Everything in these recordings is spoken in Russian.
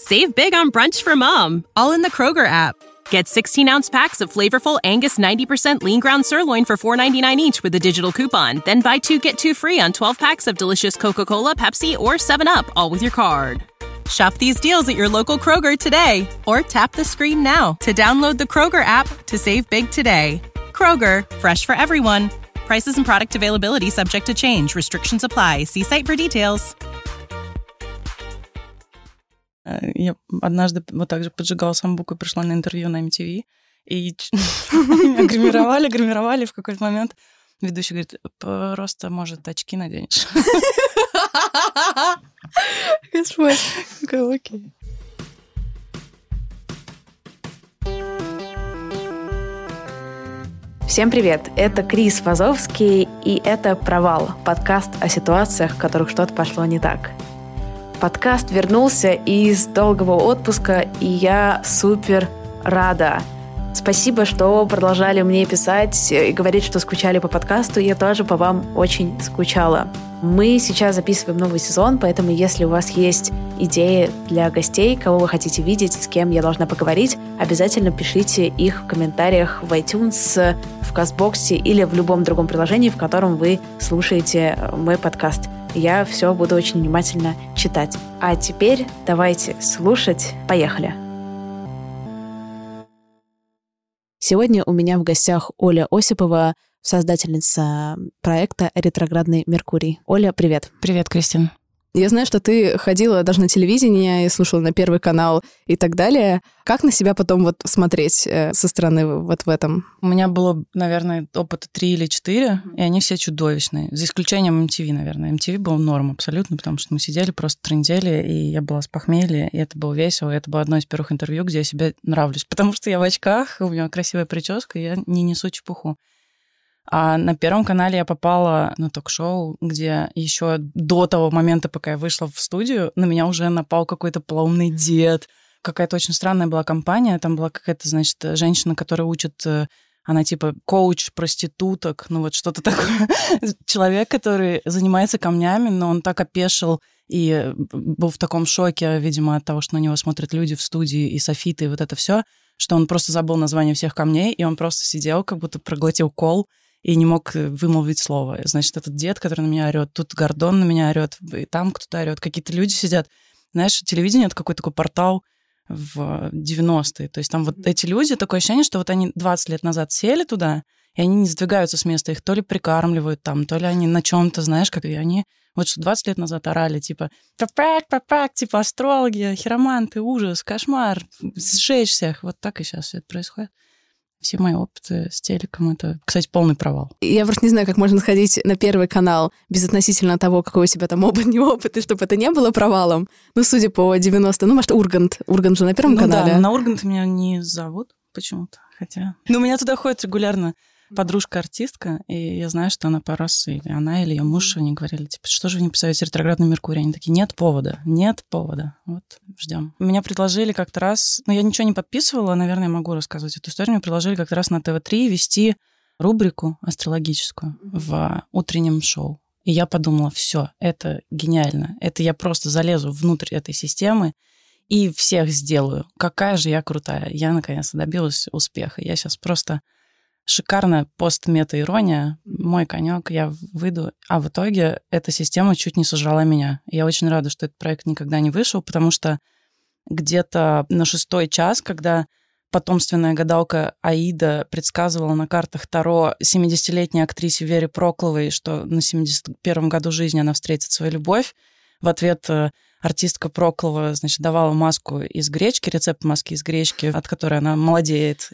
Save big on brunch for mom, all in the Kroger app. Get 16-ounce packs of flavorful Angus 90% lean ground sirloin for $4.99 each with a digital coupon. Then buy 2, get 2 free on 12 packs of delicious Coca-Cola, Pepsi, or 7-Up, all with your card. Shop these deals at your local Kroger today, or tap the screen now to download the Kroger app to save big today. Kroger, fresh for everyone. Prices and product availability subject to change. Restrictions apply. See site for details. Я однажды вот так же поджигала самбуку и пришла на интервью на MTV, и меня гримировали, в какой-то момент ведущий говорит, просто, может, очки наденешь. Господи. Окей. Всем привет! Это Крис Вазовский, и это «Провал» — подкаст о ситуациях, в которых что-то пошло не так. Подкаст вернулся из долгого отпуска, и я супер рада. Спасибо, что продолжали мне писать и говорить, что скучали по подкасту. Я тоже по вам очень скучала. Мы сейчас записываем новый сезон, поэтому если у вас есть идеи для гостей, кого вы хотите видеть, с кем я должна поговорить, обязательно пишите их в комментариях в iTunes, в Кастбоксе или в любом другом приложении, в котором вы слушаете мой подкаст. Я все буду очень внимательно читать. А теперь давайте слушать. Поехали! Сегодня у меня в гостях Оля Осипова, создательница проекта «Ретроградный Меркурий». Оля, привет. Привет, Кристин. Я знаю, что ты ходила даже на телевидение и слушала на Первый канал и так далее. Как на себя потом вот смотреть со стороны вот в этом? У меня было, наверное, опыта 3 или 4, и они все чудовищные. За исключением MTV, наверное. MTV был норм абсолютно, потому что мы сидели, просто трындели, и я была с похмелья, и это было весело. И это было одно из первых интервью, где я себе нравлюсь, потому что я в очках, у меня красивая прическа, и я не несу чепуху. А на Первом канале я попала на ток-шоу, где еще до того момента, пока я вышла в студию, на меня уже напал какой-то полоумный дед. Какая-то очень странная была компания. Там была какая-то, значит, женщина, которая учит... Она типа коуч проституток, ну вот что-то такое. Человек, который занимается камнями, но он так опешил и был в таком шоке, видимо, от того, что на него смотрят люди в студии и софиты, и вот это все, что он просто забыл название всех камней, и он просто сидел, как будто проглотил кол, и не мог вымолвить слово. Значит, этот дед, который на меня орёт, тут Гордон на меня орёт, и там кто-то орёт, какие-то люди сидят. Знаешь, телевидение — это какой-то такой портал в 90-е. То есть там вот эти люди, такое ощущение, что вот они 20 лет назад сели туда, и они не сдвигаются с места, их то ли прикармливают там, то ли они на чем-то, знаешь, как и они вот что 20 лет назад орали, типа, типа астрологи, хироманты, ужас, кошмар, сжечь всех. Вот так и сейчас все это происходит. Все мои опыты с телеком — это, кстати, полный провал. Я просто не знаю, как можно сходить на Первый канал безотносительно того, какой у тебя там опыт, не опыт, и чтобы это не было провалом. Ну, судя по 90... Ну, может, Ургант. Ургант же на Первом канале. Да, на Ургант меня не зовут почему-то, хотя... Но у меня туда ходит регулярно подружка-артистка, и я знаю, что она пару раз, или она, или ее муж, они говорили, типа, что же вы не писаете «Ретроградный Меркурий»? Они такие, нет повода. Вот, ждем. Меня предложили как-то раз, я ничего не подписывала, наверное, я могу рассказывать эту историю, мне предложили как-то раз на ТВ-3 вести рубрику астрологическую в утреннем шоу. И я подумала, все, это гениально. Это я просто залезу внутрь этой системы и всех сделаю. Какая же я крутая. Я, наконец-то, добилась успеха. Я сейчас просто... Шикарная пост-мета-ирония, мой конек, я выйду. А в итоге эта система чуть не сожрала меня. Я очень рада, что этот проект никогда не вышел, потому что где-то на 6-й час, когда потомственная гадалка Аида предсказывала на картах Таро 70-летней актрисе Вере Прокловой, что на 71-м году жизни она встретит свою любовь, в ответ артистка Проклова, значит, давала маску из гречки, рецепт маски из гречки, от которой она молодеет,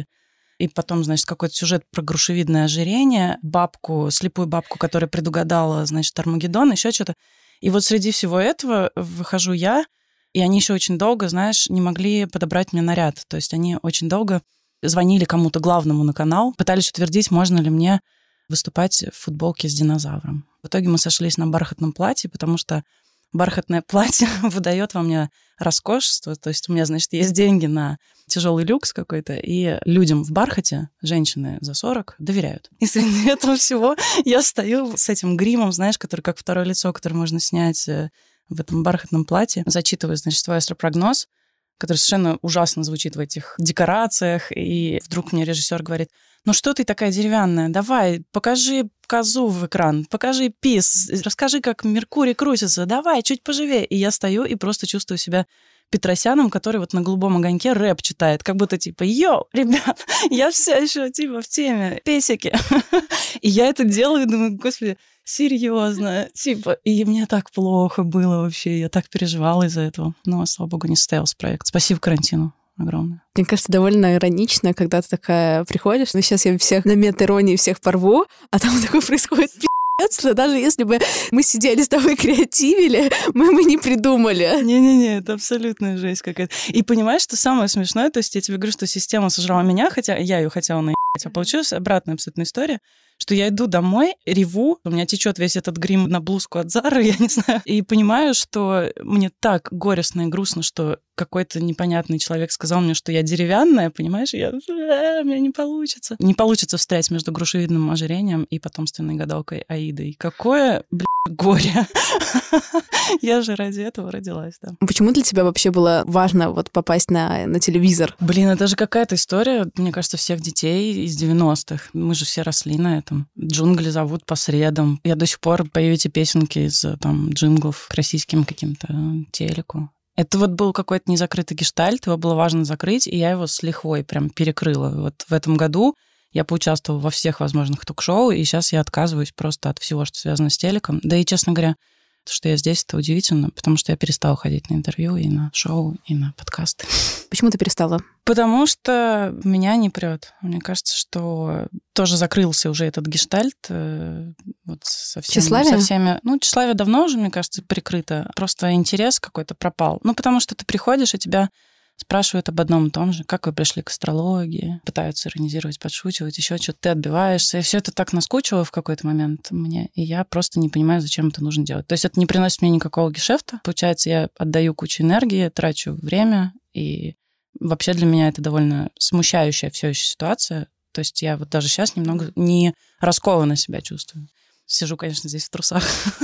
и потом, значит, какой-то сюжет про грушевидное ожирение, слепую бабку, которая предугадала, значит, Армагеддон, еще что-то. И вот среди всего этого выхожу я, и они еще очень долго, знаешь, не могли подобрать мне наряд. То есть они очень долго звонили кому-то главному на канал, пытались утвердить, можно ли мне выступать в футболке с динозавром. В итоге мы сошлись на бархатном платье, потому что бархатное платье выдает во мне роскошество. То есть у меня, значит, есть деньги на тяжелый люкс какой-то, и людям в бархате, женщины за 40, доверяют. И среди этого всего я стою с этим гримом, знаешь, который как второе лицо, которое можно снять в этом бархатном платье, зачитываю, значит, свой астропрогноз, который совершенно ужасно звучит в этих декорациях, и вдруг мне режиссер говорит: ну что ты такая деревянная? Давай, покажи козу в экран, покажи пис, расскажи, как Меркурий крутится, давай, чуть поживее. И я стою и просто чувствую себя Петросяном, который вот на голубом огоньке рэп читает, как будто типа: йоу, ребят, я все еще типа в теме, песики. И я это делаю, и думаю: господи, серьезно, типа, и мне так плохо было вообще, я так переживала из-за этого. Но, слава богу, не состоялся проект. Спасибо карантину огромное. Мне кажется, довольно иронично, когда ты такая приходишь, ну сейчас я всех на мет-иронии всех порву, а там такое происходит пи***ц, даже если бы мы сидели с тобой креативили, мы бы не придумали. Не-не-не, это абсолютная жесть какая-то. И понимаешь, что самое смешное, то есть я тебе говорю, что система сожрала меня, хотя я ее хотела наебать, а получилась обратная абсолютная история, что я иду домой, реву, у меня течет весь этот грим на блузку от Зары, я не знаю, и понимаю, что мне так горестно и грустно, что какой-то непонятный человек сказал мне, что я деревянная, понимаешь, и я: у меня не получится. Не получится встрять между грушевидным ожирением и потомственной гадалкой Аидой. Какое, горе. Я же ради этого родилась, да. Почему для тебя вообще было важно вот попасть на телевизор? Это же какая-то история, мне кажется, всех детей из 90-х. Мы же все росли на этом. Джунгли зовут по средам. Я до сих пор пою эти песенки из там джинглов к российским каким-то телеку. Это вот был какой-то незакрытый гештальт, его было важно закрыть, и я его с лихвой прям перекрыла. Вот в этом году я поучаствовала во всех возможных ток-шоу, и сейчас я отказываюсь просто от всего, что связано с телеком. Да и, честно говоря, то, что я здесь, это удивительно, потому что я перестала ходить на интервью и на шоу, и на подкасты. Почему ты перестала? Потому что меня не прет. Мне кажется, что тоже закрылся уже этот гештальт. Вот со всеми. Тщеславие давно уже, мне кажется, прикрыто. Просто интерес какой-то пропал. Потому что ты приходишь, и тебя спрашивают об одном и том же: как вы пришли к астрологии, пытаются иронизировать, подшучивать, еще что-то, ты отбиваешься. И все это так наскучило в какой-то момент мне, и я просто не понимаю, зачем это нужно делать. То есть это не приносит мне никакого гешефта. Получается, я отдаю кучу энергии, трачу время, и вообще для меня это довольно смущающая все еще ситуация. То есть я вот даже сейчас немного не раскованно себя чувствую. Сижу, конечно, здесь в трусах.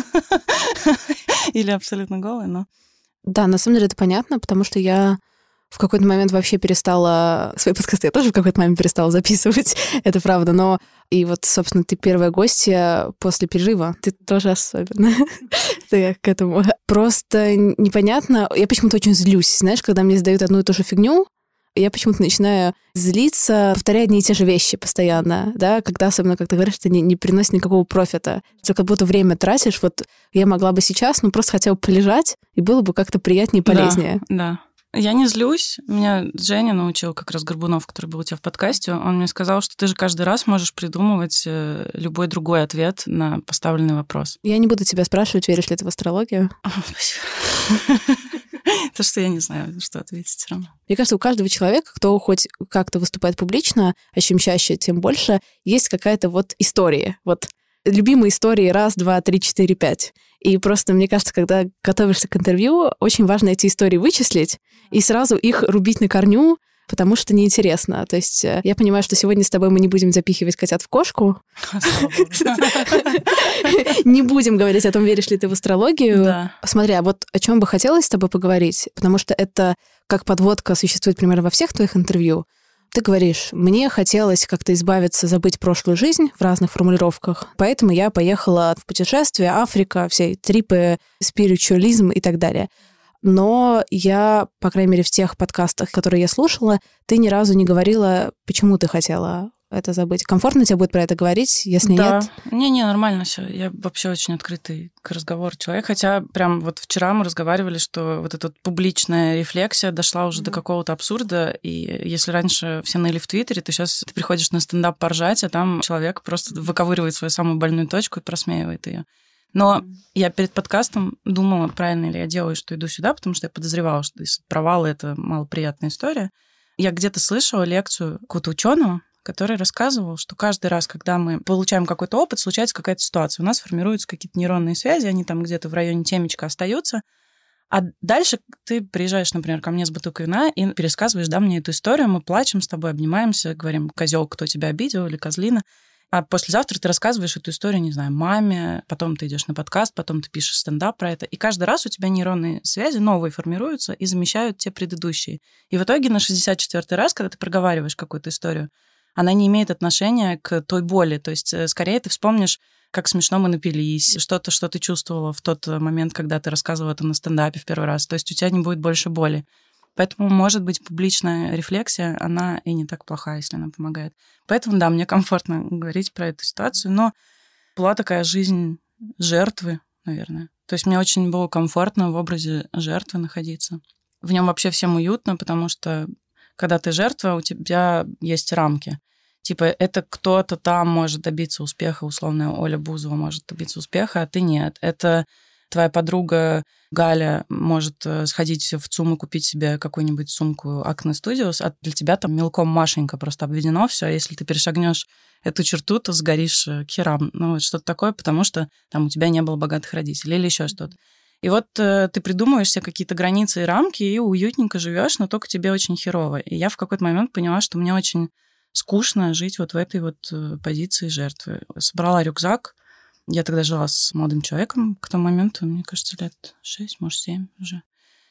Или абсолютно голая, но... Да, на самом деле это понятно, потому что я в какой-то момент вообще перестала... Свои подкасты я тоже в какой-то момент перестала записывать, это правда, но... И вот, собственно, ты первая гостья после перерыва. Ты тоже особенно. Я к этому. Просто непонятно. Я почему-то очень злюсь, знаешь, когда мне задают одну и ту же фигню, я почему-то начинаю злиться, повторяя одни и те же вещи постоянно, да, когда, особенно, как ты говоришь, это не приносит никакого профита. Ты как будто время тратишь. Вот я могла бы сейчас, просто хотя бы полежать, и было бы как-то приятнее и полезнее. Да. Я не злюсь. Меня Женя научил, как раз Горбунов, который был у тебя в подкасте. Он мне сказал, что ты же каждый раз можешь придумывать любой другой ответ на поставленный вопрос. Я не буду тебя спрашивать, веришь ли ты в астрологию. Спасибо. То, что я не знаю, что ответить все равно. Мне кажется, у каждого человека, кто хоть как-то выступает публично, а чем чаще, тем больше, есть какая-то вот история. Вот любимые истории 1, 2, 3, 4, 5. И просто, мне кажется, когда готовишься к интервью, очень важно эти истории вычислить и сразу их рубить на корню, потому что неинтересно. То есть я понимаю, что сегодня с тобой мы не будем запихивать котят в кошку. Не будем говорить о том, веришь ли ты в астрологию. Смотри, а вот о чем бы хотелось с тобой поговорить, потому что это как подводка существует примерно во всех твоих интервью. Ты говоришь: мне хотелось как-то избавиться, забыть прошлую жизнь в разных формулировках, поэтому я поехала в путешествие, Африка, все трипы, спиритуализм и так далее. Но я, по крайней мере, в тех подкастах, которые я слушала, ты ни разу не говорила, почему ты хотела это забыть. Комфортно тебе будет про это говорить? Если нет... Не, нормально все. Я вообще очень открытый к разговору человек. Хотя прям вот вчера мы разговаривали, что вот эта вот публичная рефлексия дошла уже до какого-то абсурда. И если раньше все ныли в Твиттере, то сейчас ты приходишь на стендап поржать, а там человек просто выковыривает свою самую больную точку и просмеивает ее. Но я перед подкастом думала, правильно ли я делаю, что иду сюда, потому что я подозревала, что провалы — это малоприятная история. Я где-то слышала лекцию какого-то ученого, который рассказывал, что каждый раз, когда мы получаем какой-то опыт, случается какая-то ситуация. У нас формируются какие-то нейронные связи, они там где-то в районе темечка остаются. А дальше ты приезжаешь, например, ко мне с бутылкой вина и пересказываешь, мне эту историю, мы плачем с тобой, обнимаемся, говорим: козел, кто тебя обидел, или козлина. А послезавтра ты рассказываешь эту историю, не знаю, маме, потом ты идешь на подкаст, потом ты пишешь стендап про это. И каждый раз у тебя нейронные связи новые формируются и замещают те предыдущие. И в итоге на 64-й раз, когда ты проговариваешь какую-то историю, она не имеет отношения к той боли. То есть скорее ты вспомнишь, как смешно мы напились, что-то, что ты чувствовала в тот момент, когда ты рассказывала это на стендапе в первый раз. То есть у тебя не будет больше боли. Поэтому, может быть, публичная рефлексия, она и не так плохая, если она помогает. Поэтому, да, мне комфортно говорить про эту ситуацию, но была такая жизнь жертвы, наверное. То есть мне очень было комфортно в образе жертвы находиться. В нем вообще всем уютно, потому что когда ты жертва, у тебя есть рамки. Типа, это кто-то там может добиться успеха, условно, Оля Бузова может добиться успеха, а ты нет. Это твоя подруга Галя может сходить в ЦУМ и купить себе какую-нибудь сумку Acne Studios, а для тебя там мелком Машенька просто обведено все, а если ты перешагнешь эту черту, то сгоришь к херам. Ну, вот что-то такое, потому что там у тебя не было богатых родителей или еще что-то. И вот ты придумываешь себе какие-то границы и рамки, и уютненько живешь, но только тебе очень херово. И я в какой-то момент поняла, что мне очень скучно жить вот в этой вот позиции жертвы. Собрала рюкзак. Я тогда жила с молодым человеком к тому моменту, мне кажется, лет 6, может, 7 уже.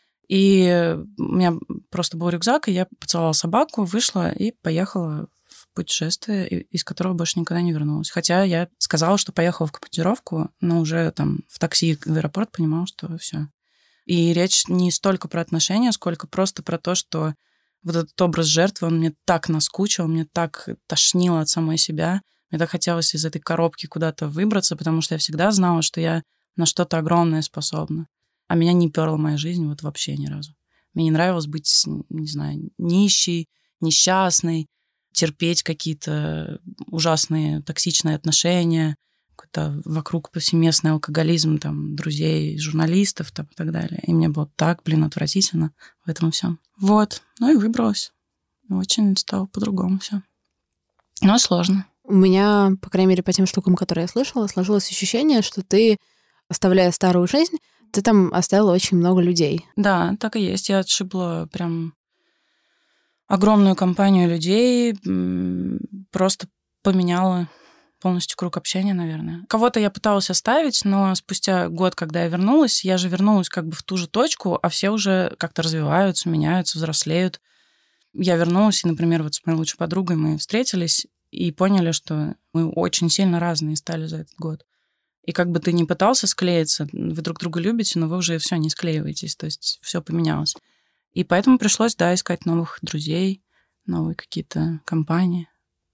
И у меня просто был рюкзак, и я поцеловала собаку, вышла и поехала в путешествие, из которого больше никогда не вернулась. Хотя я сказала, что поехала в командировку, но уже там в такси в аэропорт понимала, что все. И речь не столько про отношения, сколько просто про то, что вот этот образ жертвы, он мне так наскучил, мне так тошнило от самой себя. Мне так хотелось из этой коробки куда-то выбраться, потому что я всегда знала, что я на что-то огромное способна. А меня не перла моя жизнь вот вообще ни разу. Мне не нравилось быть, не знаю, нищей, несчастной, терпеть какие-то ужасные токсичные отношения, какой-то вокруг повсеместный алкоголизм там, друзей, журналистов там, и так далее. И мне было так, отвратительно в этом всем. Вот. Ну и выбралась. Очень стало по-другому все. Но сложно. У меня, по крайней мере, по тем штукам, которые я слышала, сложилось ощущение, что ты, оставляя старую жизнь, ты там оставила очень много людей. Да, так и есть. Я отшибла прям огромную компанию людей, просто поменяла полностью круг общения, наверное. Кого-то я пыталась оставить, но спустя год, когда я вернулась, я же вернулась как бы в ту же точку, а все уже как-то развиваются, меняются, взрослеют. Я вернулась, и, например, вот с моей лучшей подругой мы встретились, и поняли, что мы очень сильно разные стали за этот год. И как бы ты ни пытался склеиться, вы друг друга любите, но вы уже все не склеиваетесь, то есть все поменялось. И поэтому пришлось, да, искать новых друзей, новые какие-то компании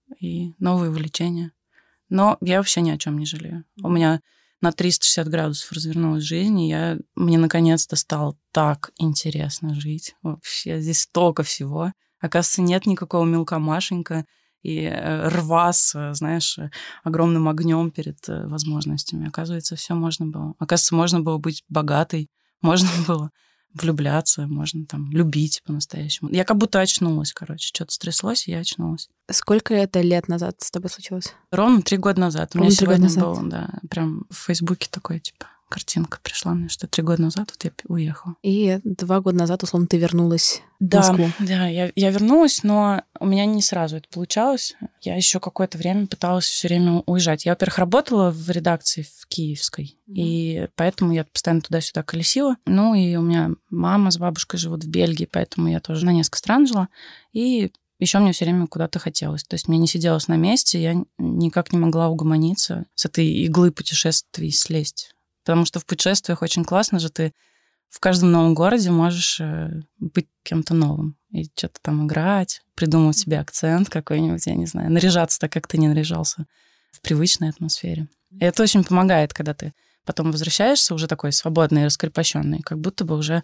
и новые увлечения. Но я вообще ни о чем не жалею. У меня на 360 градусов развернулась жизнь, и мне наконец-то стало так интересно жить. Вообще здесь столько всего. Оказывается, нет никакого мелка Машенька и рва с, знаешь, огромным огнем перед возможностями. Оказывается, все можно было. Оказывается, можно было быть богатой, можно было влюбляться, можно там любить по-настоящему. Я как будто очнулась, короче. Что-то стряслось, и я очнулась. Сколько это лет назад с тобой случилось? Ровно 3 года назад. У меня сегодня был, да, прям в Фейсбуке такой, типа, картинка пришла мне, что 3 года назад вот я уехала. И 2 года назад, условно, ты вернулась в Москву. Да, я вернулась, но у меня не сразу это получалось. Я еще какое-то время пыталась все время уезжать. Я, во-первых, работала в редакции в Киевской, и поэтому я постоянно туда-сюда колесила. Ну, и у меня мама с бабушкой живут в Бельгии, поэтому я тоже на несколько стран жила. И еще мне все время куда-то хотелось. То есть мне не сиделось на месте, я никак не могла угомониться, с этой иглы путешествий слезть. Потому что в путешествиях очень классно же, ты в каждом новом городе можешь быть кем-то новым. И что-то там играть, придумывать себе акцент какой-нибудь, я не знаю, наряжаться так, как ты не наряжался в привычной атмосфере. И это очень помогает, когда ты потом возвращаешься уже такой свободный и раскрепощенный, как будто бы уже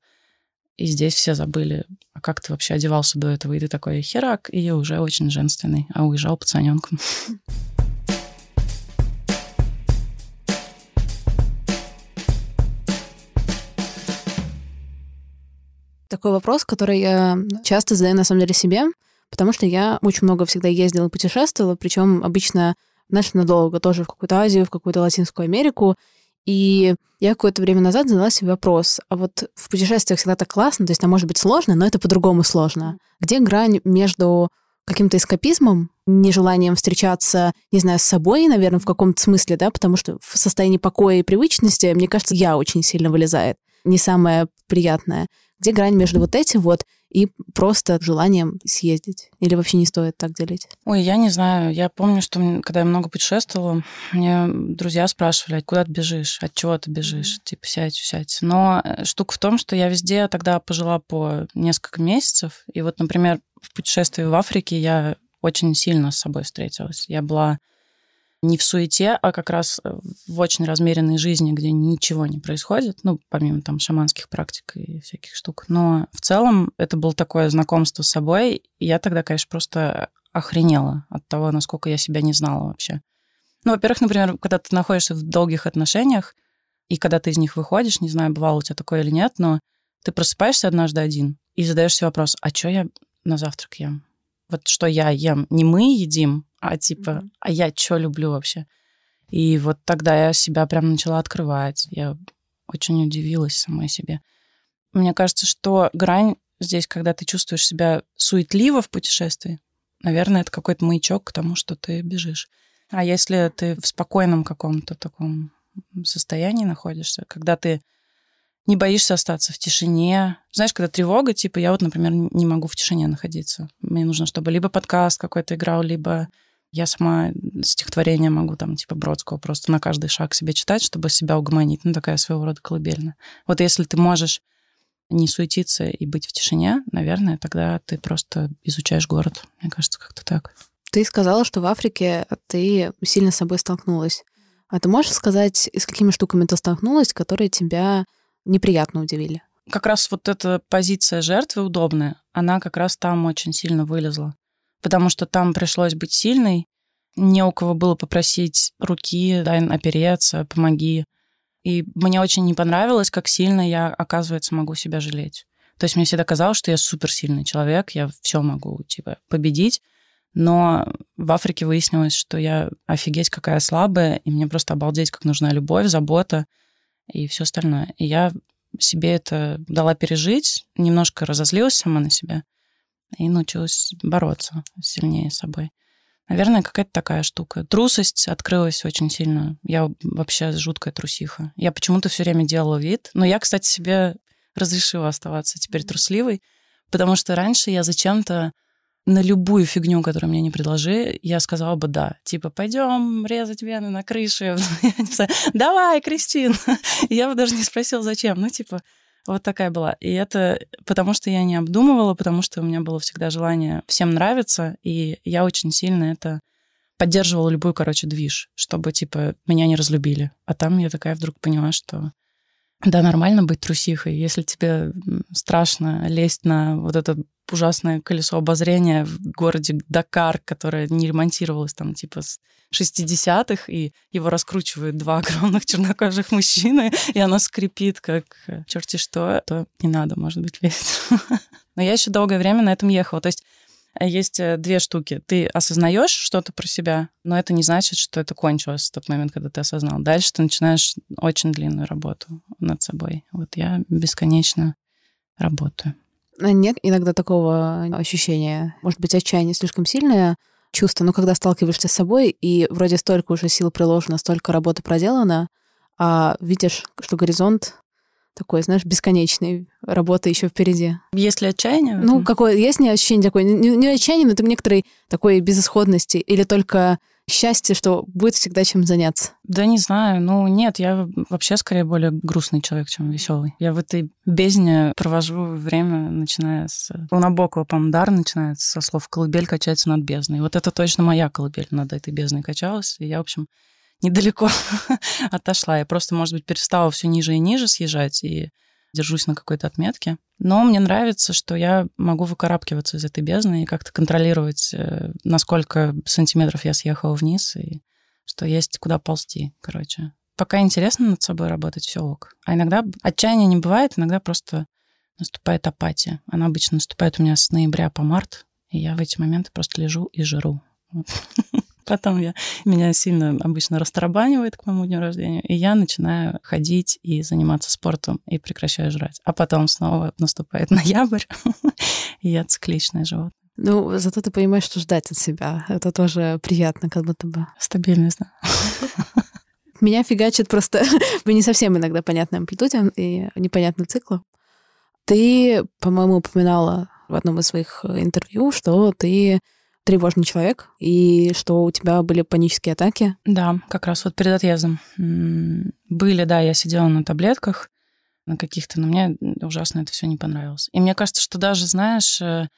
и здесь все забыли, а как ты вообще одевался до этого, и ты такой херак, и уже очень женственный, а уезжал пацанёнком. Такой вопрос, который я часто задаю, на самом деле, себе, потому что я очень много всегда ездила и путешествовала, причем обычно, знаешь, надолго тоже в какую-то Азию, в какую-то Латинскую Америку. И я какое-то время назад задала себе вопрос, а вот в путешествиях всегда так классно, то есть там может быть сложно, но это по-другому сложно. Где грань между каким-то эскапизмом, нежеланием встречаться, не знаю, с собой, наверное, в каком-то смысле, да, потому что в состоянии покоя и привычности, мне кажется, я очень сильно вылезает. Не самое приятное. Где грань между вот этим вот и просто желанием съездить? Или вообще не стоит так делить? Ой, я не знаю. Я помню, что когда я много путешествовала, мне друзья спрашивали, куда ты бежишь, от чего ты бежишь, типа сядь. Но штука в том, что я везде тогда пожила по несколько месяцев, и вот, например, в путешествии в Африке я очень сильно с собой встретилась. Я была не в суете, а как раз в очень размеренной жизни, где ничего не происходит, ну, помимо там шаманских практик и всяких штук. Но в целом это было такое знакомство с собой, и я тогда, конечно, просто охренела от того, насколько я себя не знала вообще. Ну, во-первых, например, когда ты находишься в долгих отношениях, и когда ты из них выходишь, не знаю, бывало у тебя такое или нет, но ты просыпаешься однажды один и задаешь себе вопрос, а что я на завтрак ем? Вот что я ем? Не мы едим, а типа, а я что люблю вообще? И вот тогда я себя прям начала открывать. Я очень удивилась самой себе. Мне кажется, что грань здесь, когда ты чувствуешь себя суетливо в путешествии, наверное, это какой-то маячок к тому, что ты бежишь. А если ты в спокойном каком-то таком состоянии находишься, когда ты не боишься остаться в тишине. Знаешь, когда тревога, типа, я вот, например, не могу в тишине находиться. Мне нужно, чтобы либо подкаст какой-то играл, либо я сама стихотворение могу, там, типа Бродского, просто на каждый шаг себе читать, чтобы себя угомонить. Ну, такая своего рода колыбельная. Вот если ты можешь не суетиться и быть в тишине, наверное, тогда ты просто изучаешь город. Мне кажется, как-то так. Ты сказала, что в Африке ты сильно с собой столкнулась. А ты можешь сказать, с какими штуками ты столкнулась, которые тебя неприятно удивили? Как раз вот эта позиция жертвы удобная, она как раз там очень сильно вылезла. Потому что там пришлось быть сильной, не у кого было попросить руки, дай опереться, помоги. И мне очень не понравилось, как сильно я, оказывается, могу себя жалеть. То есть мне всегда казалось, что я суперсильный человек, я все могу, типа, победить. Но в Африке выяснилось, что я офигеть какая слабая, и мне просто обалдеть, как нужна любовь, забота и все остальное. И я себе это дала пережить, немножко разозлилась сама на себя и научилась бороться сильнее с собой. Наверное, какая-то такая штука. Трусость открылась очень сильно. Я вообще жуткая трусиха. Я почему-то все время делала вид. Но я, кстати, себе разрешила оставаться теперь трусливой, потому что раньше я зачем-то на любую фигню, которую мне не предложи, я сказала бы да. Типа, пойдем резать вены на крыше. Давай, Кристин. Я бы даже не спросила, зачем. Ну, типа, вот такая была. И это потому, что я не обдумывала, потому что у меня было всегда желание всем нравиться, и я очень сильно это поддерживала любую, движ, чтобы, типа, меня не разлюбили. А там я такая вдруг поняла, что да, нормально быть трусихой. Если тебе страшно лезть на вот это ужасное колесо обозрения в городе Дакар, которое не ремонтировалось там типа с 60-х, и его раскручивают два огромных чернокожих мужчины, и оно скрипит, как черти что, то не надо, может быть, лезть. Но я еще долгое время на этом ехала. То есть есть две штуки. Ты осознаешь что-то про себя, но это не значит, что это кончилось в тот момент, когда ты осознал. Дальше ты начинаешь очень длинную работу над собой. Вот я бесконечно работаю. Нет иногда такого ощущения, может быть, отчаяние слишком сильное чувство, но когда сталкиваешься с собой, и вроде столько уже сил приложено, столько работы проделано, а видишь, что горизонт такой, знаешь, бесконечный, работа еще впереди. Есть ли отчаяние? Ну, какое есть не ощущение такое, не отчаяние, но это некоторой такой безысходности, или только счастье, что будет всегда чем заняться? Да не знаю. Ну, нет, я вообще скорее более грустный человек, чем веселый. Я в этой бездне провожу время, начиная с... У Набокова, по-моему, дар начинается со слов «колыбель качается над бездной». Вот это точно моя колыбель над этой бездной качалась. И я, в общем, недалеко отошла. Я просто, может быть, перестала все ниже и ниже съезжать и держусь на какой-то отметке. Но мне нравится, что я могу выкарабкиваться из этой бездны и как-то контролировать, на сколько сантиметров я съехала вниз, и что есть куда ползти, Пока интересно над собой работать, все ок. А иногда отчаяния не бывает, иногда просто наступает апатия. Она обычно наступает у меня с ноября по март, и я в эти моменты просто лежу и жру. Потом меня сильно обычно растрабанивает к моему дню рождения, и я начинаю ходить и заниматься спортом, и прекращаю жрать. А потом снова наступает ноябрь, и я цикличное животное. Ну, зато ты понимаешь, что ждать от себя. Это тоже приятно, как будто бы. Стабильность, да. Меня фигачит просто по не совсем иногда понятной амплитуде и непонятным циклам. Ты, по-моему, упоминала в одном из своих интервью, что ты тревожный человек и что у тебя были панические атаки. Да, как раз вот перед отъездом. Были, да, я сидела на таблетках на каких-то, но мне ужасно это все не понравилось. И мне кажется, что даже, знаешь,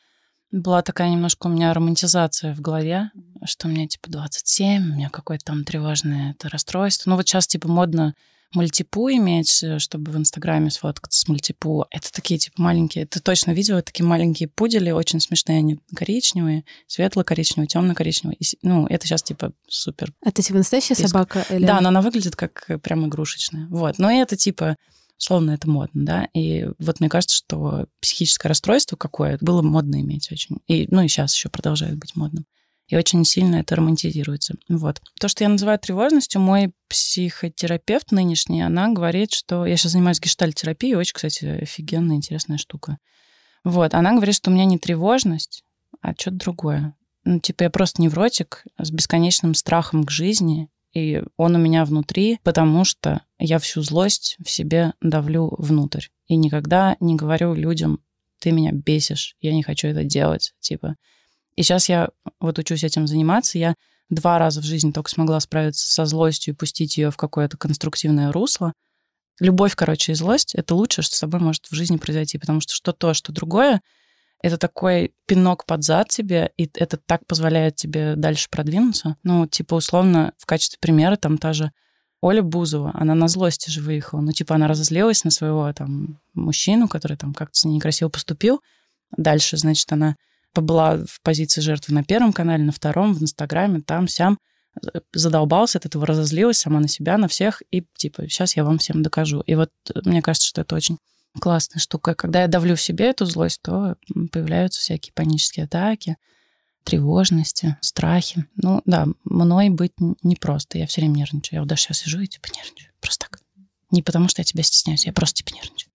была такая немножко у меня романтизация в голове, что мне типа 27, у меня какое-то там тревожное это расстройство. Ну вот сейчас типа модно мультипу иметь, чтобы в Инстаграме сфоткаться с мультипу. Это такие типа маленькие, ты точно видела, такие маленькие пудели, очень смешные, они коричневые, светло-коричневые, темно-коричневые. Ну, это сейчас типа супер. Это типа настоящая собака? Или... Да, но она выглядит как прям игрушечная. Вот, но это типа... Условно, это модно, да, и вот мне кажется, что психическое расстройство какое было модно иметь очень, и, ну, и сейчас еще продолжает быть модным, и очень сильно это романтизируется, вот. То, что я называю тревожностью, мой психотерапевт нынешний, она говорит, что... Я сейчас занимаюсь гештальт-терапией, очень, кстати, офигенная, интересная штука. Вот, она говорит, что у меня не тревожность, а что-то другое. Ну, типа, я просто невротик с бесконечным страхом к жизни, и он у меня внутри, потому что я всю злость в себе давлю внутрь. И никогда не говорю людям, ты меня бесишь, я не хочу это делать. Типа. И сейчас я вот учусь этим заниматься. Я 2 раза в жизни только смогла справиться со злостью и пустить ее в какое-то конструктивное русло. Любовь, короче, и злость — это лучшее, что с тобой может в жизни произойти, потому что что то, что другое, это такой пинок под зад тебе, и это так позволяет тебе дальше продвинуться. Ну, типа, условно, в качестве примера, там та же Оля Бузова, она на злости же выехала. Ну, типа, она разозлилась на своего там мужчину, который там как-то с ней некрасиво поступил. Дальше, значит, она побыла в позиции жертвы на Первом канале, на Втором, в Инстаграме, там-сям, задолбалась от этого, разозлилась сама на себя, на всех, и, типа, сейчас я вам всем докажу. И вот мне кажется, что это очень... классная штука. Когда я давлю в себе эту злость, то появляются всякие панические атаки, тревожности, страхи. Ну да, мной быть непросто. Я все время нервничаю. Я вот даже сейчас сижу и типа нервничаю. Просто так. Не потому, что я тебя стесняюсь, я просто типа нервничаю.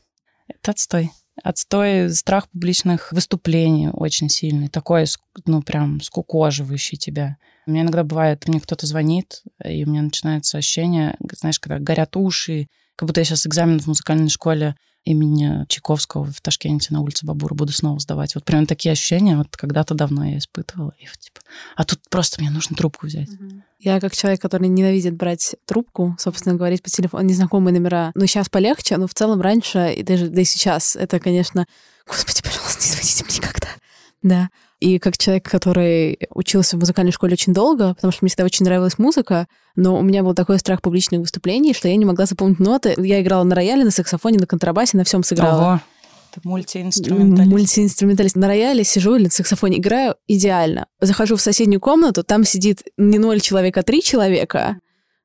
Это отстой. Отстой, страх публичных выступлений очень сильный. Такой, ну, прям скукоживающий тебя. У меня иногда бывает, мне кто-то звонит, и у меня начинается ощущение, знаешь, когда горят уши, как будто я сейчас экзамен в музыкальной школе имени Чайковского в Ташкенте на улице Бабура буду снова сдавать. Вот прям такие ощущения вот когда-то давно я испытывала. И вот, типа, а тут просто мне нужно трубку взять. Я как человек, который ненавидит брать трубку, собственно, говорить по телефону, незнакомые номера. Ну, сейчас полегче, но в целом раньше, и даже да и сейчас, это, конечно... Господи, пожалуйста, не звоните мне никогда. Да. И как человек, который учился в музыкальной школе очень долго, потому что мне всегда очень нравилась музыка, но у меня был такой страх публичных выступлений, что я не могла запомнить ноты. Я играла на рояле, на саксофоне, на контрабасе, на всем сыграла. Ого, ты мультиинструменталист. Мультиинструменталист. На рояле сижу или на саксофоне играю идеально. Захожу в соседнюю комнату, там сидит не 0 человек, а 3 человека.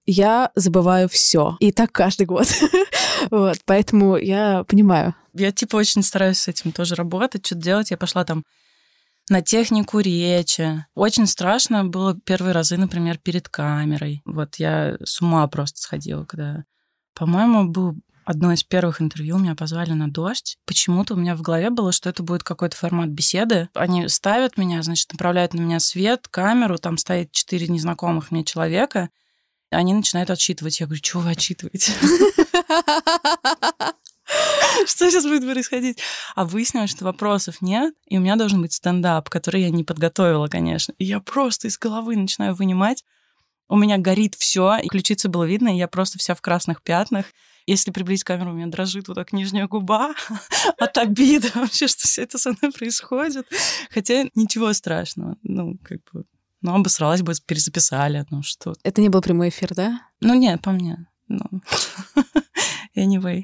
Я забываю все. И так каждый год. Вот, поэтому я понимаю. Я типа очень стараюсь с этим тоже работать, что-то делать. Я пошла там на технику речи. Очень страшно было первые разы, например, перед камерой. Вот я с ума просто сходила, когда... По-моему, было одно из первых интервью, меня позвали на «Дождь». Почему-то у меня в голове было, что это будет какой-то формат беседы. Они ставят меня, значит, направляют на меня свет, камеру, там стоит 4 незнакомых мне человека, они начинают отчитывать. Я говорю, что вы отчитываете? Что сейчас будет происходить? А выяснилось, что вопросов нет, и у меня должен быть стендап, который я не подготовила, конечно. И я просто из головы начинаю вынимать. У меня горит все, и ключицы было видно, и я просто вся в красных пятнах. Если приблизить камеру, у меня дрожит вот так нижняя губа от обиды вообще, что все это со мной происходит. Хотя ничего страшного. Ну, как бы... Ну, обосралась бы, перезаписали. Ну, что... Это не был прямой эфир, да? Ну, нет, по мне. Ну, anyway.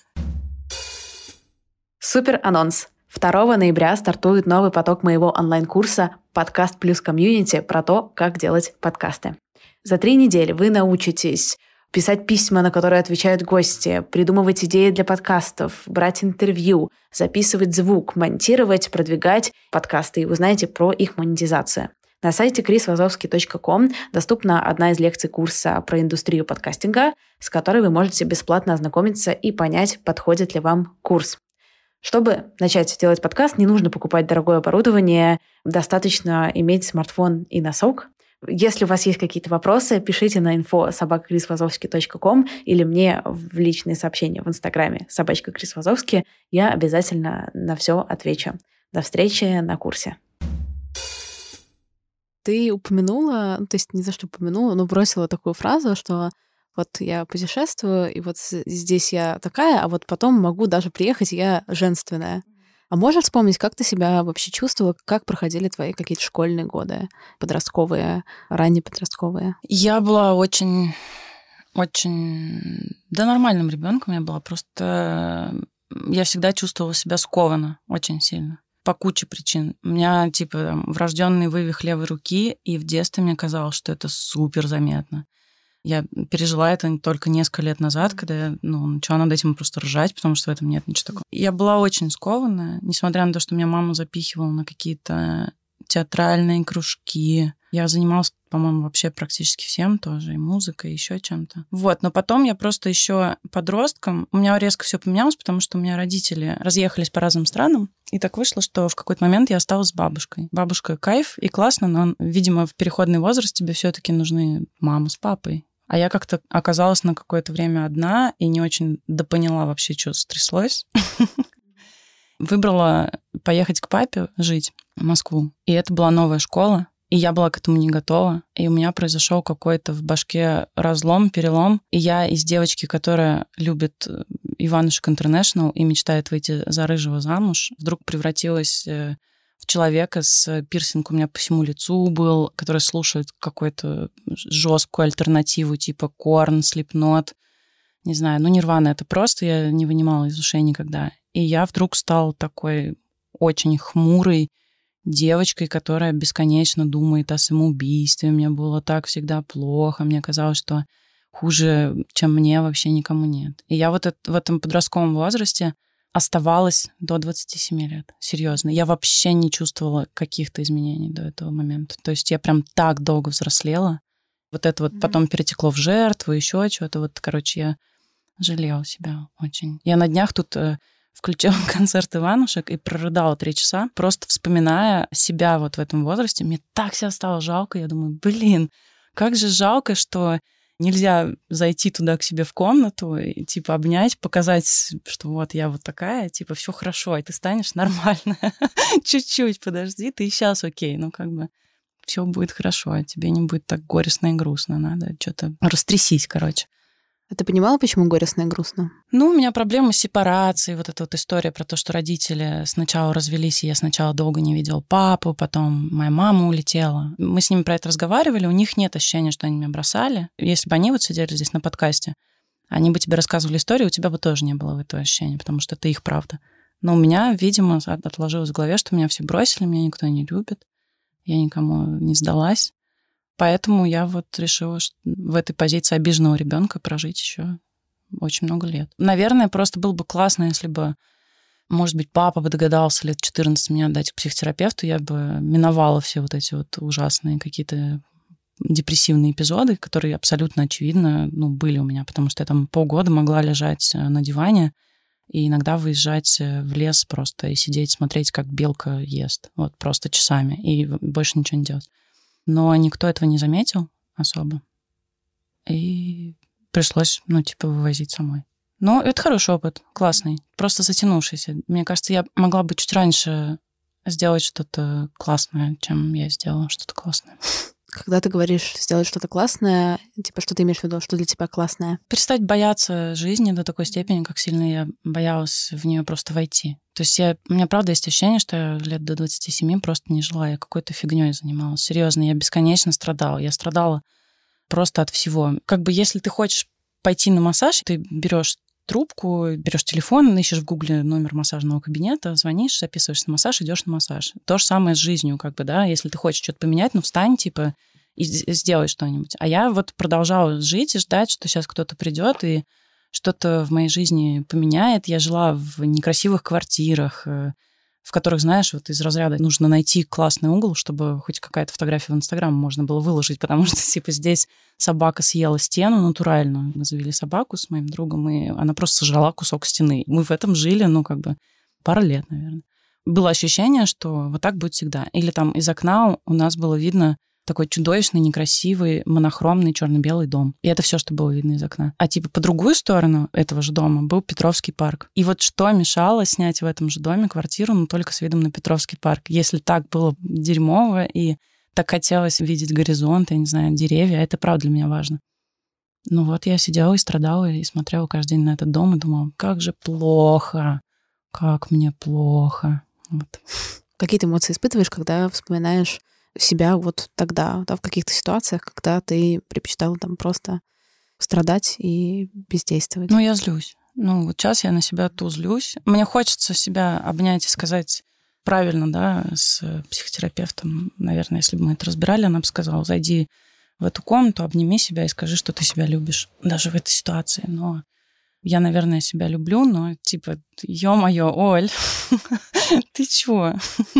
Супер анонс. 2 ноября стартует новый поток моего онлайн-курса «Подкаст плюс комьюнити» про то, как делать подкасты. За 3 недели вы научитесь писать письма, на которые отвечают гости, придумывать идеи для подкастов, брать интервью, записывать звук, монтировать, продвигать подкасты и узнаете про их монетизацию. На сайте chrisvazovsky.com доступна одна из лекций курса про индустрию подкастинга, с которой вы можете бесплатно ознакомиться и понять, подходит ли вам курс. Чтобы начать делать подкаст, не нужно покупать дорогое оборудование, достаточно иметь смартфон и носок. Если у вас есть какие-то вопросы, пишите на info@chrisvazovsky.com или мне в личные сообщения в Инстаграме @chrisvazovsky. Я обязательно на все отвечу. До встречи на курсе. Ты упомянула, то есть не за что упомянула, но бросила такую фразу, что вот я путешествую, и вот здесь я такая, а вот потом могу даже приехать, и я женственная. А можешь вспомнить, как ты себя вообще чувствовала, как проходили твои какие-то школьные годы, подростковые, ранние подростковые? Я была очень нормальным ребенком. Я была просто... Я всегда чувствовала себя скованно очень сильно. По куче причин. У меня, врожденный вывих левой руки, и в детстве мне казалось, что это супер заметно. Я пережила это только несколько лет назад, когда я начала над этим просто ржать, потому что в этом нет ничего такого. Я была очень скованная, несмотря на то, что меня мама запихивала на какие-то театральные кружки. Я занималась, по-моему, вообще практически всем тоже, и музыкой, и еще чем-то. Но потом я просто еще подростком, у меня резко все поменялось, потому что у меня родители разъехались по разным странам, и так вышло, что в какой-то момент я осталась с бабушкой. Бабушка кайф и классно, но, видимо, в переходный возраст тебе все-таки нужны мама с папой. А я как-то оказалась на какое-то время одна и не очень допоняла вообще, что стряслось. Выбрала поехать к папе жить в Москву. И это была новая школа, и я была к этому не готова. И у меня произошел какой-то в башке разлом, перелом. И я из девочки, которая любит Иванушек Интернешнл и мечтает выйти за рыжего замуж, вдруг превратилась в человека с пирсингом у меня по всему лицу был, который слушает какую-то жесткую альтернативу типа Корн, Слипнот. Не знаю, Нирвана это просто, я не вынимала из ушей никогда. И я вдруг стала такой очень хмурой девочкой, которая бесконечно думает о самоубийстве. Мне было так всегда плохо. Мне казалось, что хуже, чем мне, вообще никому нет. И я в этом подростковом возрасте оставалась до 27 лет. Серьезно. Я вообще не чувствовала каких-то изменений до этого момента. То есть я прям так долго взрослела. Это потом перетекло в жертву, еще что-то. Я жалела себя очень. Я на днях тут включила концерт Иванушек и прорыдала 3 часа, просто вспоминая себя в этом возрасте. Мне так себя стало жалко. Я думаю, как же жалко, что нельзя зайти туда к себе в комнату и, обнять, показать, что я такая, все хорошо, и ты станешь нормальная. Чуть-чуть подожди, ты и сейчас окей, все будет хорошо, а тебе не будет так горестно и грустно. Надо что-то растрясись, короче. А ты понимала, почему горестно и грустно? У меня проблема с сепарацией. Эта история про то, что родители сначала развелись, и я сначала долго не видела папу, потом моя мама улетела. Мы с ними про это разговаривали, у них нет ощущения, что они меня бросали. Если бы они сидели здесь на подкасте, они бы тебе рассказывали историю, у тебя бы тоже не было этого ощущения, потому что это их правда. Но у меня, видимо, отложилось в голове, что меня все бросили, меня никто не любит, я никому не сдалась. Поэтому я решила в этой позиции обиженного ребенка прожить еще очень много лет. Наверное, просто было бы классно, если бы, может быть, папа бы догадался лет 14 меня отдать к психотерапевту, я бы миновала все эти ужасные какие-то депрессивные эпизоды, которые абсолютно очевидно были у меня, потому что я там полгода могла лежать на диване и иногда выезжать в лес просто и сидеть, смотреть, как белка ест, просто часами, и больше ничего не делать. Но никто этого не заметил особо. И пришлось, вывозить самой. Но это хороший опыт, классный, просто затянувшийся. Мне кажется, я могла бы чуть раньше сделать что-то классное, чем я сделала что-то классное. Когда ты говоришь сделать что-то классное, что ты имеешь в виду, что для тебя классное? Перестать бояться жизни до такой степени, как сильно я боялась в нее просто войти. То есть у меня, правда, есть ощущение, что я лет до 27 просто не жила, я какой-то фигней занималась. Серьезно, я бесконечно страдала. Я страдала просто от всего. Если ты хочешь пойти на массаж, ты берешь трубку, берешь телефон, ищешь в Гугле номер массажного кабинета, звонишь, записываешься на массаж, идешь на массаж. То же самое с жизнью, если ты хочешь что-то поменять, встань, и сделай что-нибудь. А я продолжала жить и ждать, что сейчас кто-то придет и что-то в моей жизни поменяет. Я жила в некрасивых квартирах, в которых, знаешь, из разряда нужно найти классный угол, чтобы хоть какая-то фотография в Инстаграм можно было выложить, потому что, здесь собака съела стену натурально. Мы завели собаку с моим другом, и она просто сожрала кусок стены. Мы в этом жили, пару лет, наверное. Было ощущение, что вот так будет всегда. Или там из окна у нас было видно такой чудовищный, некрасивый, монохромный черно-белый дом. И это все, что было видно из окна. А типа по другую сторону этого же дома был Петровский парк. И вот что мешало снять в этом же доме квартиру, но только с видом на Петровский парк? Если так было дерьмово и так хотелось видеть горизонт, я не знаю, деревья, это правда для меня важно. Ну вот я сидела и страдала, и смотрела каждый день на этот дом, и думала, как же плохо, как мне плохо. Вот. Какие ты эмоции испытываешь, когда вспоминаешь себя вот тогда, да, в каких-то ситуациях, когда ты предпочитала там просто страдать и бездействовать? Ну, я злюсь. Ну, вот сейчас я на себя то злюсь. Мне хочется себя обнять и сказать правильно, да, с психотерапевтом. Наверное, если бы мы это разбирали, она бы сказала, зайди в эту комнату, обними себя и скажи, что ты себя любишь, даже в этой ситуации. Но я, наверное, себя люблю, но типа, ё-моё, Оль, ты чего?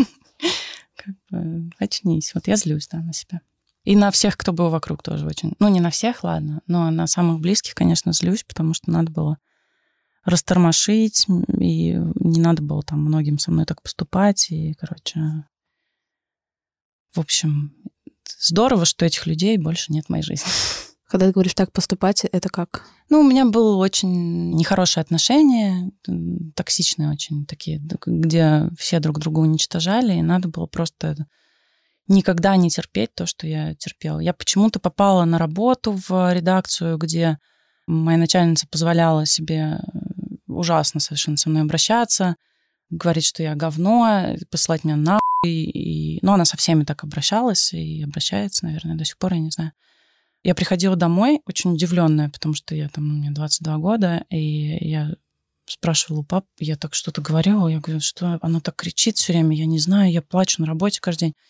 Как бы очнись. Вот я злюсь, да, на себя. И на всех, кто был вокруг, тоже очень. Ну, не на всех, ладно, но на самых близких, конечно, злюсь, потому что надо было растормошить, и не надо было там многим со мной так поступать, и, короче, в общем, здорово, что этих людей больше нет в моей жизни. Когда ты говоришь так поступать, это как? Ну, у меня было очень нехорошие отношения, токсичные очень такие, где все друг друга уничтожали, и надо было просто никогда не терпеть то, что я терпела. Я почему-то попала на работу в редакцию, где моя начальница позволяла себе ужасно совершенно со мной обращаться, говорить, что я говно, посылать меня нахуй. Ну, она со всеми так обращалась и обращается, наверное, до сих пор, я не знаю. Я приходила домой очень удивленная, потому что мне 22 года, и я спрашивала у папы, я так что-то говорила, я говорю, что она так кричит все время, я не знаю, я плачу на работе каждый день.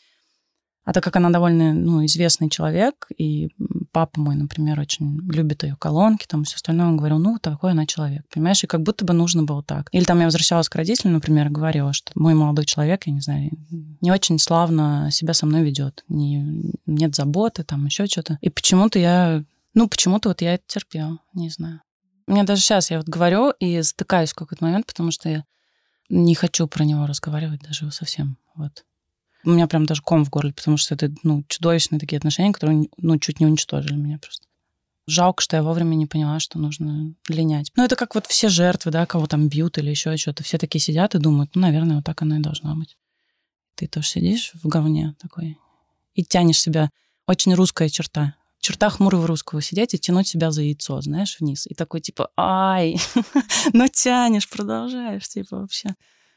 А так как она довольно известный человек, и папа мой, например, очень любит ее колонки, там и все остальное, он говорил, такой она человек, понимаешь, и как будто бы нужно было так. Или там я возвращалась к родителям, например, говорила, что мой молодой человек, я не знаю, не очень славно себя со мной ведет, нет заботы, там еще что-то. И почему-то я это терпела, не знаю. Мне даже сейчас я вот говорю и затыкаюсь в какой-то момент, потому что я не хочу про него разговаривать даже совсем, вот. У меня прям даже ком в горле, потому что это, чудовищные такие отношения, которые, чуть не уничтожили меня просто. Жалко, что я вовремя не поняла, что нужно линять. Это как вот все жертвы, да, кого там бьют или еще что-то. Все такие сидят и думают, наверное, вот так оно и должно быть. Ты тоже сидишь в говне такой и тянешь себя. Очень русская черта. Черта хмурого русского. Сидеть и тянуть себя за яйцо, знаешь, вниз. И такой, типа, ай, тянешь, продолжаешь, типа, вообще.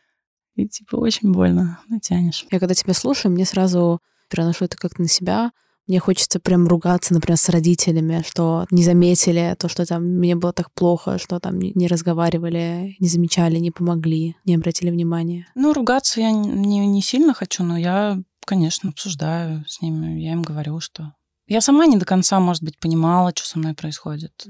И, очень больно, тянешь. Я когда тебя слушаю, мне сразу переношу это как-то на себя. Мне хочется прям ругаться, например, с родителями, что не заметили то, что там мне было так плохо, что там не разговаривали, не замечали, не помогли, не обратили внимания. Ругаться я не сильно хочу, но я, конечно, обсуждаю с ними. Я им говорю, что... Я сама не до конца, может быть, понимала, что со мной происходит.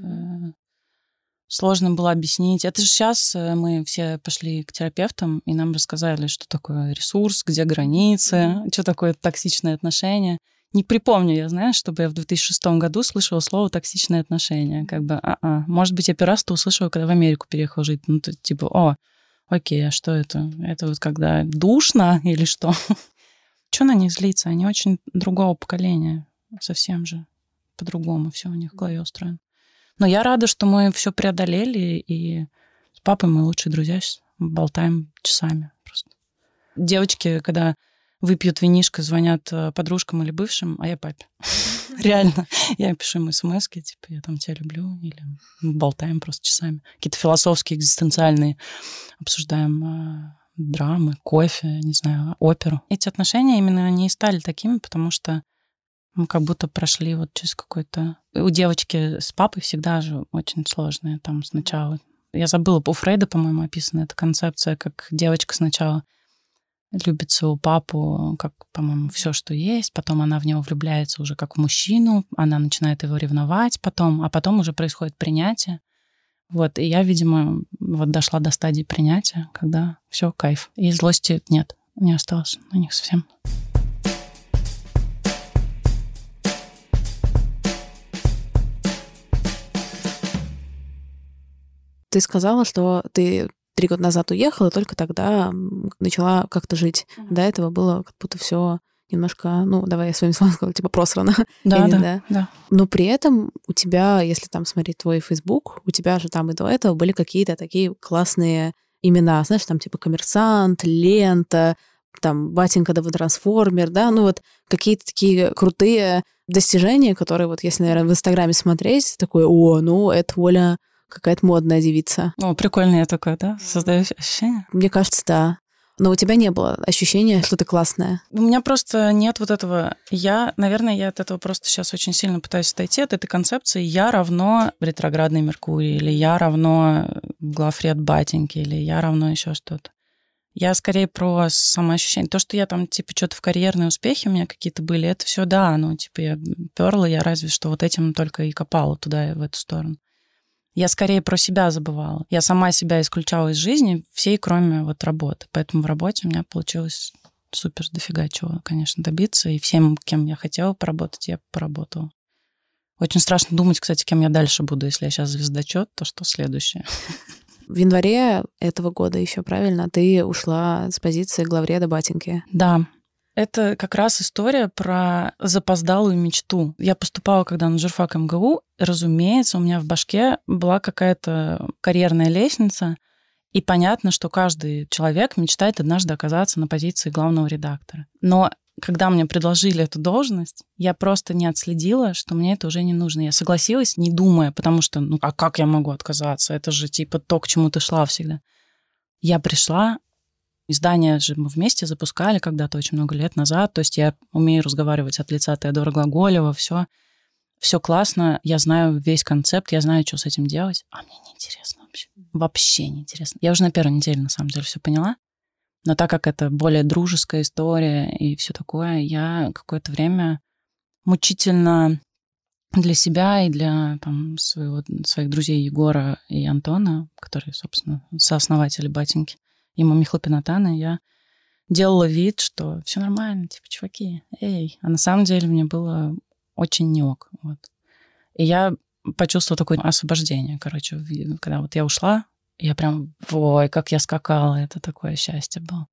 Сложно было объяснить. Это же сейчас мы все пошли к терапевтам, и нам рассказали, что такое ресурс, где границы, что такое токсичные отношения. Не припомню я, знаешь, чтобы я в 2006 году слышала слово «токсичные отношения». Может быть, я первый раз-то услышала, когда в Америку переехала жить. Окей, а что это? Это вот когда душно или что? Что на них злиться? Они очень другого поколения. Совсем же по-другому все у них в голове устроено. Но я рада, что мы все преодолели, и с папой мы лучшие друзья сейчас болтаем часами просто. Девочки, когда выпьют винишко, звонят подружкам или бывшим, а я папе. Реально. Я пишу им смс-ки, я там тебя люблю, или мы болтаем просто часами. Какие-то философские, экзистенциальные, обсуждаем драмы, кофе, не знаю, оперу. Эти отношения именно они и стали такими, потому что мы как будто прошли вот через какой-то... У девочки с папой всегда же очень сложное там сначала. Я забыла, у Фрейда, по-моему, описана эта концепция, как девочка сначала любит своего папу, как, по-моему, все, что есть, потом она в него влюбляется уже как в мужчину, она начинает его ревновать потом, а потом уже происходит принятие. Вот, и я, видимо, вот дошла до стадии принятия, когда все кайф. И злости нет, не осталось на них совсем. Ты сказала, что ты 3 года назад уехала, и только тогда начала как-то жить. До этого было как будто все немножко, давай я своими словами скажу, типа просрано. Да. Но при этом у тебя, если там смотреть твой Facebook, у тебя же там и до этого были какие-то такие классные имена, знаешь, там типа «Коммерсант», «Лента», там «Батенька да трансформер», да, какие-то такие крутые достижения, которые если, наверное, в Инстаграме смотреть, такое, это Оля какая-то модная девица. Прикольная такая, да? Создаешь ощущение? Мне кажется, да. Но у тебя не было ощущения, что ты классная? У меня просто нет этого. Я от этого просто сейчас очень сильно пытаюсь отойти от этой концепции. Я равно ретроградный Меркурий, или я равно главред батеньки, или я равно еще что-то. Я скорее про самоощущение. То, что я там, что-то в карьерные успехи у меня какие-то были, это все да, я перла, я разве что этим только и копала туда и в эту сторону. Я скорее про себя забывала. Я сама себя исключала из жизни, всей, кроме работы. Поэтому в работе у меня получилось супер дофига чего, конечно, добиться. И всем, кем я хотела поработать, я поработала. Очень страшно думать, кстати, кем я дальше буду. Если я сейчас звездочет, то что следующее? В январе этого года еще, правильно, ты ушла с позиции главреда батеньки. Да. Это как раз история про запоздалую мечту. Я поступала, когда на журфак МГУ, разумеется, у меня в башке была какая-то карьерная лестница, и понятно, что каждый человек мечтает однажды оказаться на позиции главного редактора. Но когда мне предложили эту должность, я просто не отследила, что мне это уже не нужно. Я согласилась, не думая, потому что, а как я могу отказаться? Это же то, к чему ты шла всегда. Я пришла, издание же мы вместе запускали когда-то очень много лет назад, то есть я умею разговаривать от лица Теодора Глаголева, все классно, я знаю весь концепт, я знаю, что с этим делать, а мне неинтересно вообще. Вообще неинтересно. Я уже на первой неделе, на самом деле, все поняла, но так как это более дружеская история и все такое, я какое-то время мучительно для себя и для своих друзей Егора и Антона, которые, собственно, сооснователи батеньки, и Михаила Пинатана, я делала вид, что все нормально, чуваки, эй. А на самом деле мне было очень не ок. И я почувствовала такое освобождение, когда я ушла, я прям, как я скакала, это такое счастье было.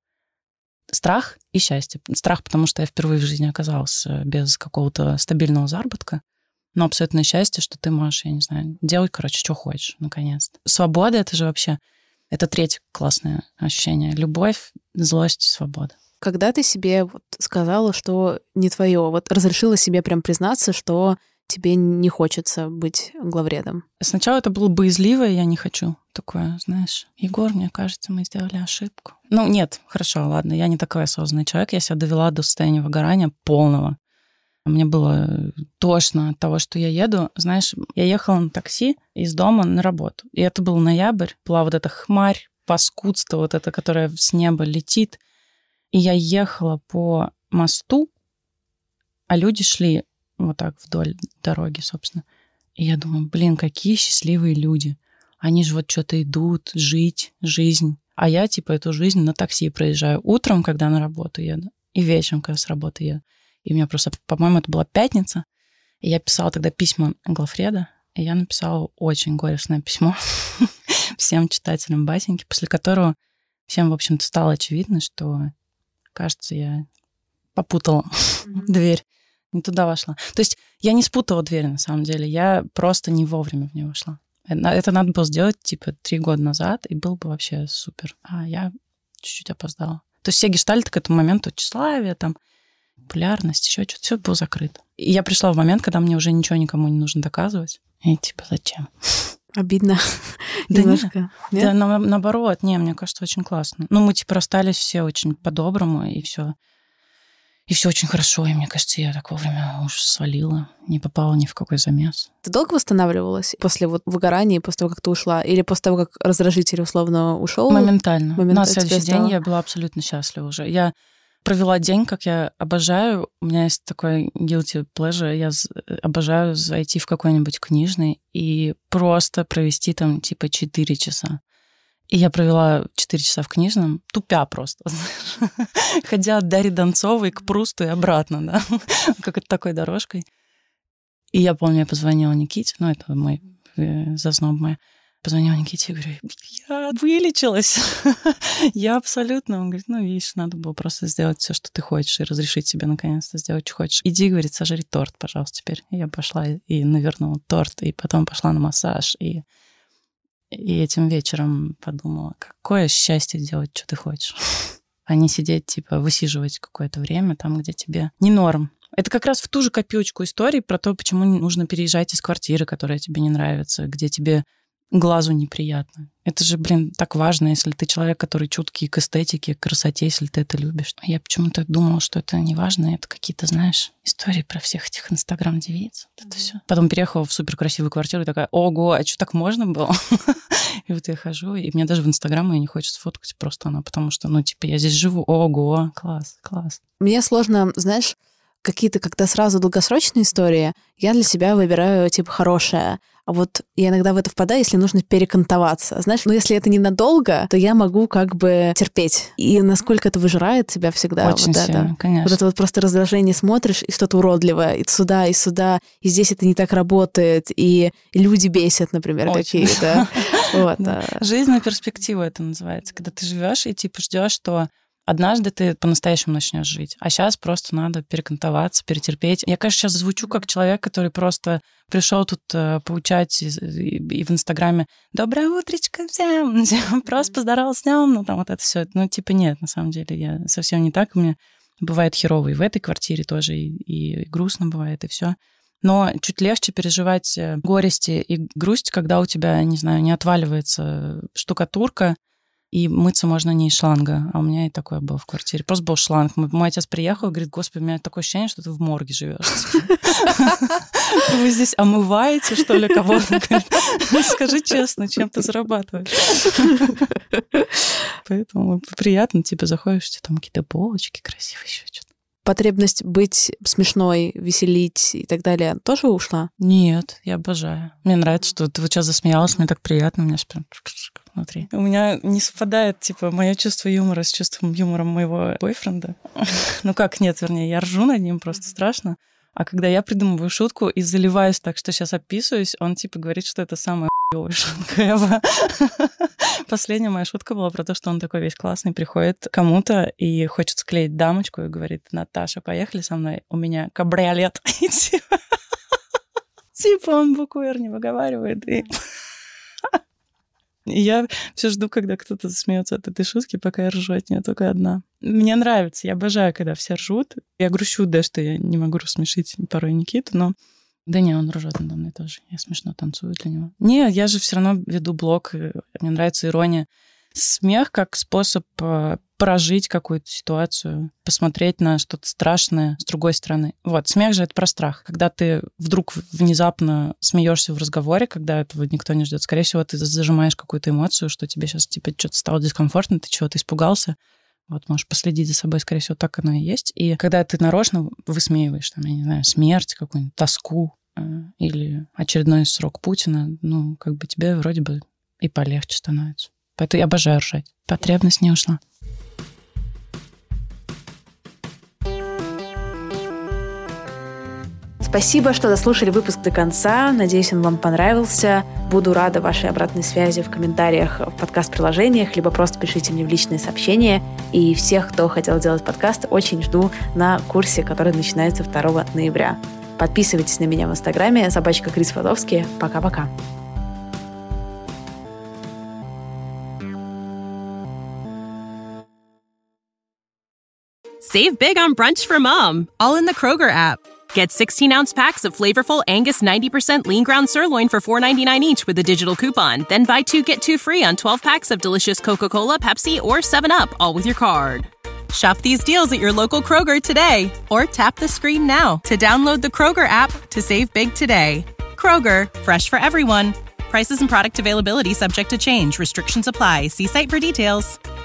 Страх и счастье. Страх, потому что я впервые в жизни оказалась без какого-то стабильного заработка, но абсолютное счастье, что ты можешь, я не знаю, делать, что хочешь, наконец-то. Свобода — это же вообще... Это третье классное ощущение. Любовь, злость, свобода. Когда ты себе сказала, что не твое, разрешила себе прям признаться, что тебе не хочется быть главредом? Сначала это было боязливое, я не хочу такое, знаешь. Егор, мне кажется, мы сделали ошибку. Нет, хорошо, ладно, я не такой осознанный человек, я себя довела до состояния выгорания полного. Мне было тошно от того, что я еду. Знаешь, я ехала на такси из дома на работу. И это был ноябрь. Была эта хмарь, паскудство, это, которое с неба летит. И я ехала по мосту, а люди шли так вдоль дороги, собственно. И я думаю, какие счастливые люди. Они же что-то идут, жить, жизнь. А я эту жизнь на такси проезжаю утром, когда на работу еду, и вечером, когда с работы еду. И у меня просто, по-моему, это была пятница, и я писала тогда письма главреда, и я написала очень горестное письмо всем читателям батеньки, после которого всем, в общем-то, стало очевидно, что, кажется, я попутала дверь, не туда вошла. То есть я не спутала дверь, на самом деле, я просто не вовремя в нее вошла. Это надо было сделать, 3 года назад, и было бы вообще супер. А я чуть-чуть опоздала. То есть все гештальты к этому моменту, тщеславие, популярность, еще что-то, все было закрыто. И я пришла в момент, когда мне уже ничего никому не нужно доказывать. И зачем? Обидно. Да немножко. Нет? Да, наоборот, мне кажется, очень классно. Мы расстались все очень по-доброму, и все очень хорошо. И мне кажется, я так вовремя уж свалила, не попала ни в какой замес. Ты долго восстанавливалась после выгорания, после того, как ты ушла? Или после того, как раздражитель условно ушел? Моментально. На следующий день я была абсолютно счастлива уже. Я провела день, как я обожаю. У меня есть такой guilty pleasure. Я обожаю зайти в какой-нибудь книжный и просто провести 4 часа. И я провела 4 часа в книжном, тупя просто. Ходя от Дарьи Донцовой к Прусту и обратно, да, как такой дорожкой. И я помню, я позвонила Никите, это мой зазноб моя. Позвонила Никите и говорю, я вылечилась. Я абсолютно. Он говорит, видишь, надо было просто сделать все, что ты хочешь, и разрешить себе наконец-то сделать, что хочешь. Иди, говорит, сожри торт, пожалуйста, теперь. И я пошла и навернула торт, и потом пошла на массаж, и этим вечером подумала, какое счастье делать, что ты хочешь. А не сидеть, высиживать какое-то время там, где тебе не норм. Это как раз в ту же копеечку истории про то, почему нужно переезжать из квартиры, которая тебе не нравится, где тебе глазу неприятно. Это же, так важно, если ты человек, который чуткий к эстетике, к красоте, если ты это любишь. Я почему-то думала, что это не важно. Это какие-то, знаешь, истории про всех этих инстаграм-девиц. Вот это все. Потом переехала в суперкрасивую квартиру и такая, ого, а что, так можно было? И вот я хожу, и мне даже в инстаграм ее не хочется сфоткать просто она, потому что, я здесь живу. Ого, класс. Мне сложно, знаешь, какие-то, когда сразу долгосрочные истории, я для себя выбираю, хорошее. А вот я иногда в это впадаю, если нужно перекантоваться. Знаешь, если это ненадолго, то я могу терпеть. И насколько это выжирает тебя всегда. Очень сильно, конечно. Вот это просто раздражение, смотришь, и что-то уродливое, и сюда, и здесь это не так работает, и люди бесят, например, какие-то. Жизнь на перспективу это называется. Когда ты живешь и ждешь, что однажды ты по-настоящему начнешь жить. А сейчас просто надо перекантоваться, перетерпеть. Я, конечно, сейчас звучу как человек, который просто пришел тут поучать и в Инстаграме «Доброе утречко всем!» Просто поздоровался с днем, вот это все. Нет, на самом деле, я совсем не так. У меня бывает херово и в этой квартире тоже, и грустно бывает, и все. Но чуть легче переживать горести и грусть, когда у тебя, не знаю, не отваливается штукатурка, и мыться можно не из шланга. А у меня и такое было в квартире. Просто был шланг. Мой отец приехал и говорит, господи, у меня такое ощущение, что ты в морге живешь. Вы здесь омываете, что ли, кого-то? Скажи честно, чем ты зарабатываешь? Поэтому приятно, заходишь, там какие-то полочки красивые, еще что-то. Потребность быть смешной, веселить и так далее тоже ушла? Нет, я обожаю. Мне нравится, что ты вот сейчас засмеялась, мне так приятно, у меня прям внутри. У меня не совпадает, мое чувство юмора с чувством юмора моего бойфренда. Я ржу над ним, просто страшно. А когда я придумываю шутку и заливаюсь так, что сейчас описываюсь, он говорит, что это самая хуёвая шутка ever. Последняя моя шутка была про то, что он такой весь классный, приходит к кому-то и хочет склеить дамочку и говорит, Наташа, поехали со мной, у меня кабриолет. Он букву «Р» не выговаривает. И я все жду, когда кто-то засмеется от этой шутки, пока я ржу от нее только одна. Мне нравится, я обожаю, когда все ржут. Я грущу, что я не могу рассмешить порой Никиту, но... Да не, он ржет надо мной тоже. Я смешно танцую для него. Не, я же все равно веду блог, и мне нравится ирония. Смех как способ прожить какую-то ситуацию, посмотреть на что-то страшное с другой стороны. Смех же это про страх. Когда ты вдруг внезапно смеешься в разговоре, когда этого никто не ждет, скорее всего, ты зажимаешь какую-то эмоцию, что тебе сейчас что-то стало дискомфортно, ты чего-то испугался. Можешь последить за собой, скорее всего, так оно и есть. И когда ты нарочно высмеиваешь, я не знаю, смерть, какую-нибудь тоску или очередной срок Путина, тебе вроде бы и полегче становится. Поэтому я обожаю ржать. Потребность не ушла. Спасибо, что дослушали выпуск до конца. Надеюсь, он вам понравился. Буду рада вашей обратной связи в комментариях в подкаст-приложениях, либо просто пишите мне в личные сообщения. И всех, кто хотел делать подкаст, очень жду на курсе, который начинается 2 ноября. Подписывайтесь на меня в Инстаграме @Крис Вазовский. Пока-пока. Save big on brunch for mom, all in the Kroger app. Get 16-ounce packs of flavorful Angus 90% lean ground sirloin for $4.99 each with a digital coupon. Then buy 2, get 2 free on 12 packs of delicious Coca-Cola, Pepsi, or 7-Up, all with your card. Shop these deals at your local Kroger today, or tap the screen now to download the Kroger app to save big today. Kroger, fresh for everyone. Prices and product availability subject to change. Restrictions apply. See site for details.